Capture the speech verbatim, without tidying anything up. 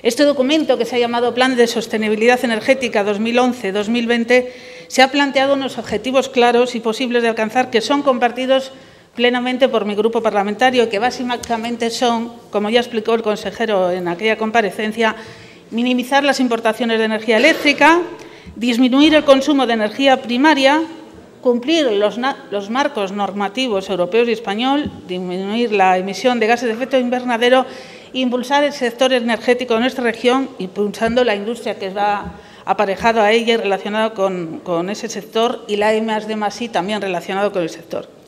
Este documento, que se ha llamado Plan de Sostenibilidad Energética dos mil once a dos mil veinte, se ha planteado unos objetivos claros y posibles de alcanzar que son compartidos plenamente por mi grupo parlamentario, que básicamente son, como ya explicó el consejero en aquella comparecencia, minimizar las importaciones de energía eléctrica, disminuir el consumo de energía primaria, cumplir los, los marcos normativos europeos y español, disminuir la emisión de gases de efecto invernadero e impulsar el sector energético de nuestra región, impulsando la industria que va aparejado a ella y relacionado con, con ese sector, y la I más D más I también relacionado con el sector.